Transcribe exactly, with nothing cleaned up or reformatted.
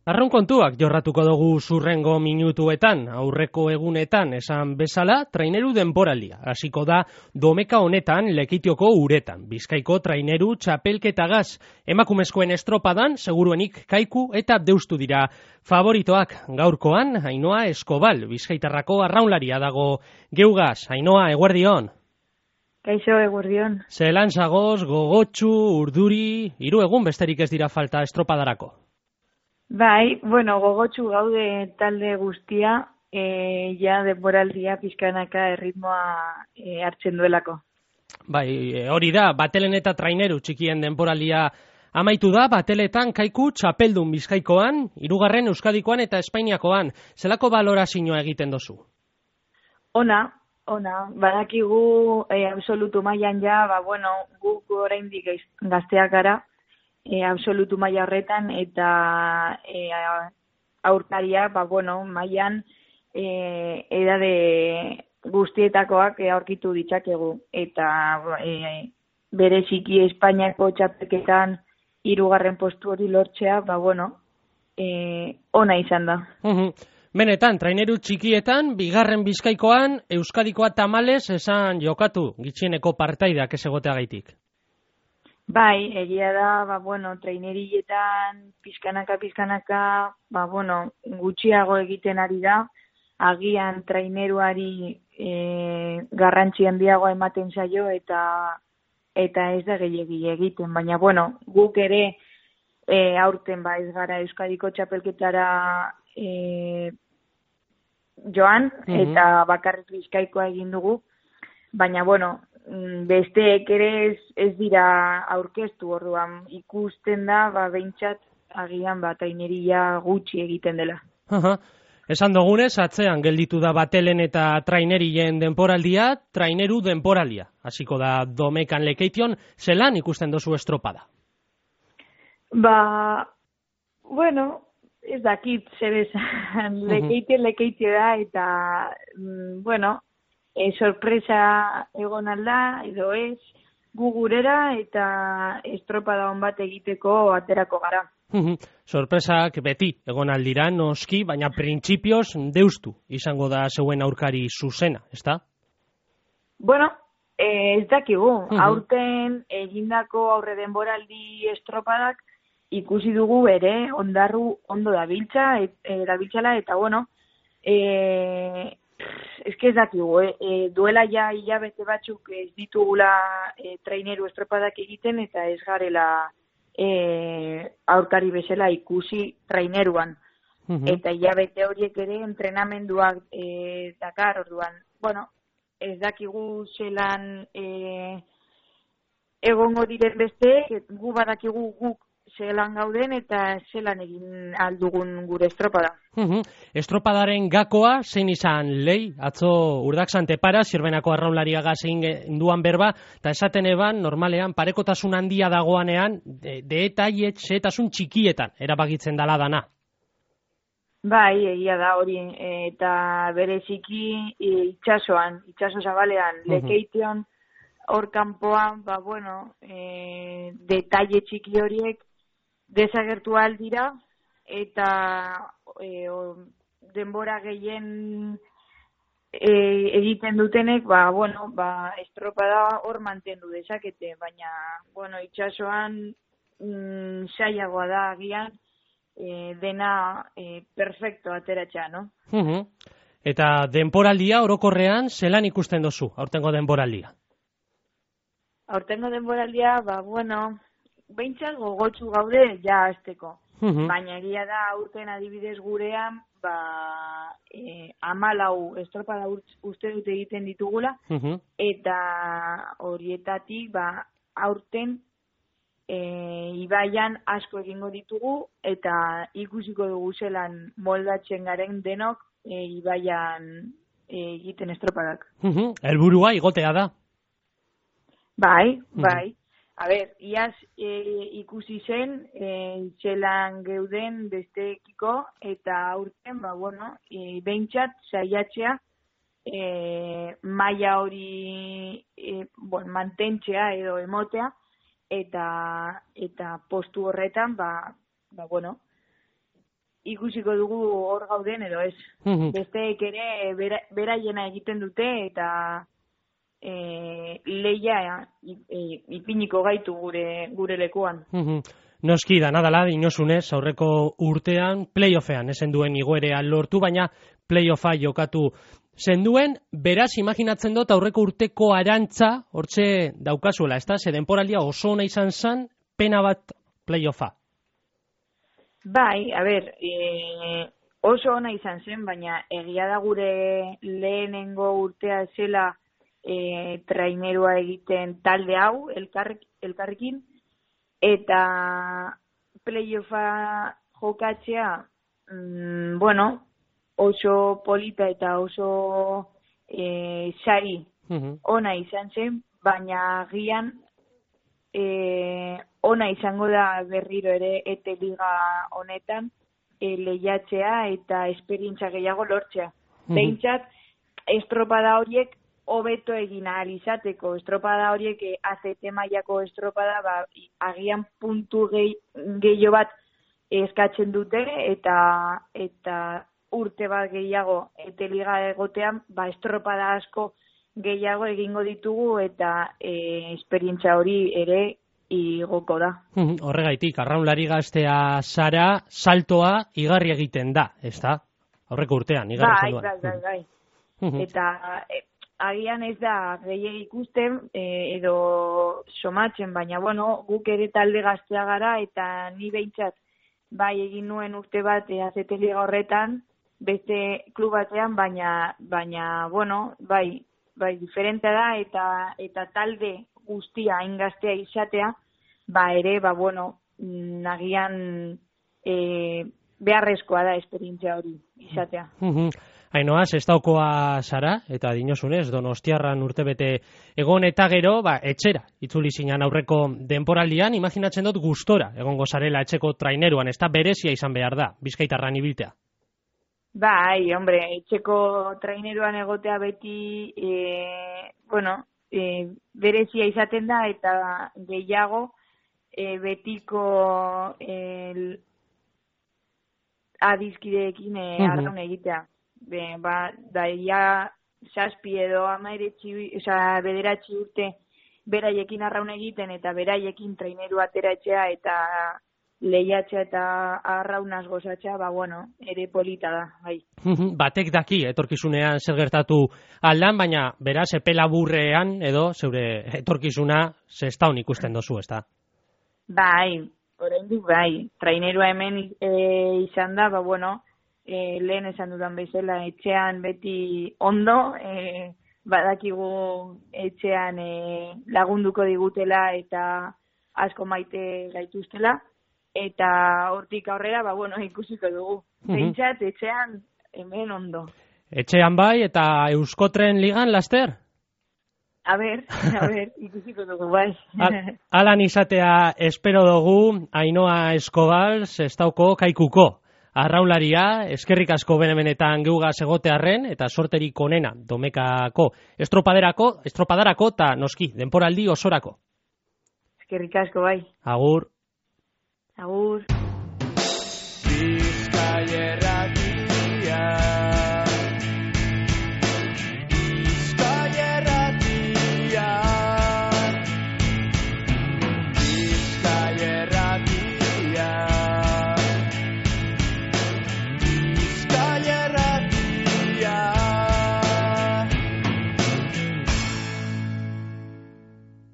Arraun kontuak jorratuko dugu zurrengo minutuetan, aurreko egunetan esan bezala, traineru denboraldia. Hasiko da domeka honetan Lekitioko uretan. Bizkaiko traineru txapelketagaz. Emakumezkoen estropadan, seguruenik Kaiku eta Deustu dira favoritoak. Gaurkoan, Ainhoa Eskobal, Bizkaitarrako arraunlaria dago geugaz. Ainhoa, eguerdion. Kaixo, eguerdion. Zelan zagoz, gogotsu, urduri, hiru egun besterik ez dira falta estropadarako. Bai, bueno, gogotsu gaude talde guztia, e, ja denboraldia pizkanaka erritmoa e, hartzen duelako. Bai, hori da, batelen eta traineru txikien denboraldia amaitu da, bateletan Kaiku txapeldun Bizkaikoan, hirugarren Euskadikoan eta Espainiakoan. Zelako balorazioa egiten dozu? Ona, ona, badakigu e, absolutu mailan ja, ba, bueno, guk oraindik gazteak gara, E, absolutu maila horretan eta e, aurkaria, ba, bueno, mailan e, edade guztietakoak e, aurkitu ditzakegu eta e, bereziki Espainiako txapelketan hirugarren postu hori lortzea, ba, bueno, e, ona izan da. Benetan, traineru txikietan, bigarren Bizkaikoan, Euskadikoa tamales esan jokatu, gitxieneko partaidak ez egoteagaitik. Bai, egia da, ba, bueno, trainerietan pizkanaka, pizkanaka, ba, bueno, gutxiago egiten ari da, agian traineruari e, garrantzi handiagoa ematen zaio eta eta ez da gehiegi egiten, baina, bueno, guk ere e, aurten ba ez gara Euskadiko txapelketara e, joan, mm-hmm. eta bakarrik Bizkaikoa egin dugu, baina, bueno, besteek ere ez, ez dira aurkeztu, orduan ikusten da, ba, behintzat agian ba, traineria gutxi egiten dela. Aha. Esan dugunez, atzean gelditu da batelen eta trainerien denporaldia, traineru denporaldia. Hasiko da domekan Lekeition, zelan ikusten dozu estropada? Ba, bueno, ez dakit zer esan, Lekeition, Lekeitio da, eta, mm, bueno, E, sorpresa egon alda, edo ez, gu gurera eta estropada hon bat egiteko aterako gara. Sorpresak beti egon aldira, noski, baina printzipioz Deustu izango da zeuen aurkari zuzena, ezta? Bueno, e, ez dakigu, aurten egindako aurre denboraldi estropadak ikusi dugu ere ondarru ondo dabiltza, e, dabiltzala eta bueno, e, Ez que ez dakigu, eh? e, duela ja hilabete batzuk ez ditugula e, traineru estropadak egiten eta ez garela e, aurkari bezala ikusi traineruan. Uh-huh. Eta hilabete horiek ere entrenamenduak e, dakar orduan. Bueno, ez dakigu zelan e, egongo diren beste, gu badakigu guk zelan gauden eta zelan egin aldugun gure estropada. Uhum. Estropadaren gakoa zein izan lehi, atzo urdak santepara, zirbenako arraunlariaga zein duan berba, eta esaten eban, normalean, parekotasun handia dagoanean, de, de eta iet, zetasun txikietan, erabakitzen dala dana. Bai, egia da hori, eta bereziki itxasoan, itxaso zabalean, uhum. Lekeition, hor kanpoan, ba, bueno, e, detaile txiki horiek desagertu aldira, eta e, o, denbora gehien e, egiten dutenek, ba, bueno, ba, estropada hor mantendu dezakete, baina, bueno, itxasoan mm, saiagoa da agian, e, dena e, perfecto ateratxa, no? Uh-huh. Eta denboraldia orokorrean zelan ikusten dozu, aurtengo denboraldia? Aurtengo denboraldia, ba, bueno, behintzat gogotsu gaude ja azteko. Uh-huh. Baina egia da aurten adibidez gurean, ba, e, amalau estropada uste dut egiten ditugula, uh-huh. eta horietatik, ba, aurten e, ibaian asko egingo ditugu, eta ikusiko dugu zelan moldatzen garen denok e, ibaian e, egiten estropadak. Uh-huh. Helburua igotea da. Bai, bai. Uh-huh. A ber, iaz e, ikusi zen, e, itxelan geuden besteekiko, eta aurten, ba, bueno, e, behintzat, saiatzea, e, maila hori e, bon, mantentzea edo emotea, eta eta postu horretan, ba, ba bueno, ikusiko dugu hor gauden edo ez. Besteek ere bera, beraiena egiten dute eta e, leia e, ipiniko gaitu gure gure lekuan. Noski da nadala dinosunez aurreko urtean playoffean esen duen igoerea lortu, baina playoffa jokatu zenduen, beraz imaginatzen dut aurreko urteko arantza hortxe daukazuela, ezta? Ze denporaldia oso ona izan zen, pena bat playoffa. Bai, a ber, e, oso ona izan zen, baina egia da gure lehenengo urtea zela e, trainerua egiten talde hau, elkarrik, elkarrekin, eta playoffa jokatzea, mm, bueno, oso polita eta oso e, sari ona izan zen, baina agian e, ona izango da berriro ere ete liga honetan e, lehiatzea eta esperientzia gehiago lortzea. Mm-hmm. Behintzat, estropada horiek hobeto egin ahal izateko, estropada horiek e, azete mailako estropada, ba, agian puntu gehi, gehiago bat eskatzen dute eta eta urte bat gehiago ete liga egotean, ba, estropada asko gehiago egingo ditugu eta e, esperientzia hori ere igoko da. Horregaitik, arraunlari gaztea zara, saltoa igarri egiten da, ez da? Aurreko urtean, igarri zen duan. Bai, bai, bai, bai. Eta e, agian ez da gehiagik ikusten e, edo somatzen, baina bueno, guk ere talde gaztea gara eta ni behintzat bai egin nuen urte bat e, azete liga horretan, beste klub batean, baina, baina bueno, bai, bai, diferentea da eta eta talde guztia hain gaztea izatea, ba ere, ba bueno, nagian e, beharrezkoa da esperientzia hori izatea. Ainoa, zestaukoa zara, eta dinosunez, Donostiarran urtebete egon eta gero, ba, etxera, itzuli zinan aurreko denporaldian, imaginatzen dut gustora, egongo zarela etxeko traineruan, ez da berezia izan behar da, Bizkaitarran ibiltea. Bai, hombre, etxeko traineruan egotea beti, e, bueno, e, berezia izaten da eta gehiago e, betiko e, adizkideekin e, arraun egitea. Be, ba, daia saspi edo amairetsi, oza, bederatzi urte beraiekin arraun egiten eta beraiekin traineru ateratzea eta lehiatzea eta arraunaz gozatzea, ba, bueno, ere polita da, bai. Batek daki, etorkizunean zer gertatu aldan, baina beraz, epe laburrean edo, zeure etorkizuna, zestaun ikusten dozu, ez da? Bai, oraindik bai, trainerua hemen e, izan da, ba, bueno, e, lehen esan dudan bezala, etxean beti ondo, e, badakigu etxean e, lagunduko digutela eta asko maite gaituztela, eta hortik aurrera, ba, bueno, ikusiko dugu. Behintzat, etxean, hemen ondo. Etxean bai, eta Euskotren ligan, laster? A ber, a ber, ikusiko dugu, bai. Al, alan izatea espero dugu, Ainoa Escobar, zestauko kaikuko. Arraunlaria, eskerrik asko benemenetan geugaz egotearren, eta sorterik onena, domekako estropaderako, estropadarako, eta noski, denporaldi osorako. Eskerrik asko, bai. Agur.